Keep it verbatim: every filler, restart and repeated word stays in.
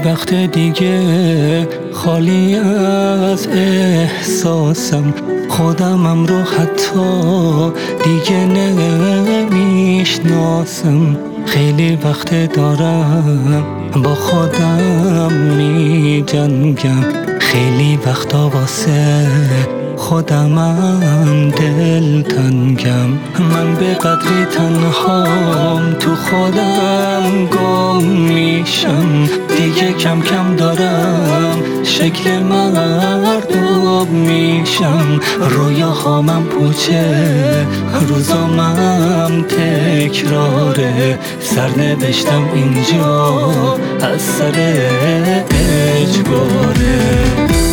وقت دیگه خالی از احساسم، خودمم رو حتی دیگه نمیشناسم. خیلی وقت دارم با خودم می جنگم، خیلی وقتا واسه خودمم دل تنگم. من به قدری تنهام تو خودم گم میشم، دیگه کم کم دارم شکل مردم میشم. رویاهامم پوچه، روزامم تکراره، سرنوشتم اینجا از سر اجباره.